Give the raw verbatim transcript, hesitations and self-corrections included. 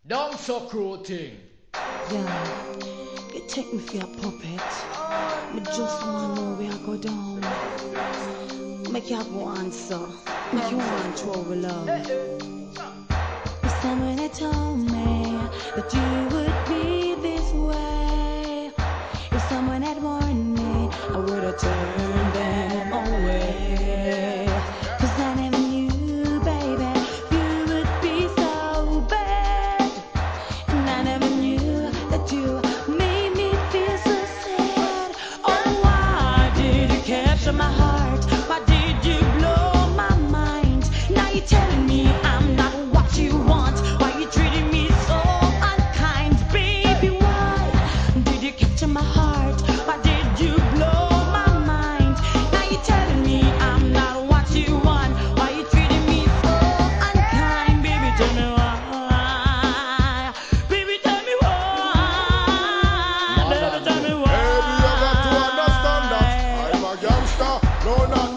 Don't so cruel thing. Yeah, you take me for a puppet. Me just wanna know where I go down. Make you go answer. Make you want to over love. If someone had told me that you would be this way, if someone had warned me, I would have turned them away. Cause I never knew, baby, you would be so bad. And I never knew that you made me feel so sad. Oh, why did you capture my heart? Why did you blow my mind? Now you're telling me I'm not what you want. Why you treating me so unkind? Baby, why did you capture my heart? Why did you blow my mind? Now you're telling me I'm not what you want. Why you treating me so unkind? Baby, tell me why. Baby, tell me why. Baby, tell me why. Hey, you got to understand that I'm a gangster. No, not